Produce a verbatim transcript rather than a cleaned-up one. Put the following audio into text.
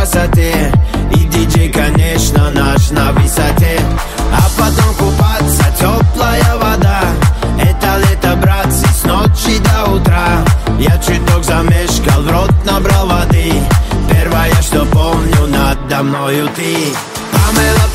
красоте. И диджей, конечно, наш на высоте. А потом купаться, теплая вода. Это лето, братцы, с ночи до утра. Я чуток замешкал, в рот набрал воды. Первое, что помню, надо мною ты. Памела,